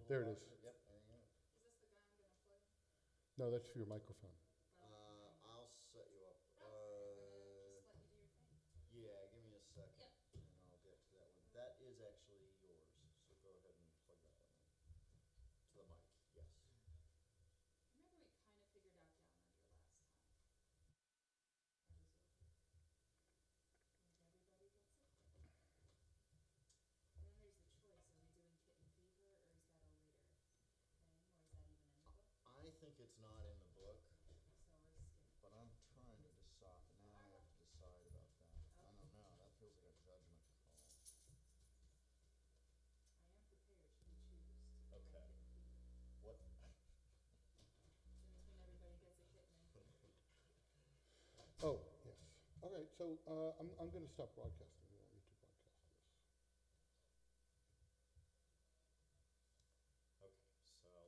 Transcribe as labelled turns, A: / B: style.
A: There it is.
B: Yep, there you go.
C: Is this the guy I'm gonna plug in?
A: No, that's for your microphone.
B: I'll set you up.
C: No, I'm gonna just let you do your thing.
B: Yeah, give me a second.
C: Yep.
B: And I'll get to that one. That is actually yours, so go ahead and plug that one in. To the mic, yes.
C: Remember we kind of figured out Down Under last time. I was over. Like everybody gets it. Then there's the choice, are we doing Kitten Fever or is that a later thing, or is that even in the book?
B: I think it's not in the book,
C: So we're skipping.
B: but I'm trying to decide, now I have to decide about that. I don't know, that feels like a judgment call.
C: I am prepared should we choose to do
B: Okay.
C: Kitten Fever.
B: What?
C: In between everybody gets a kitten and
A: Oh, yes. All right, so I'm going to stop broadcasting.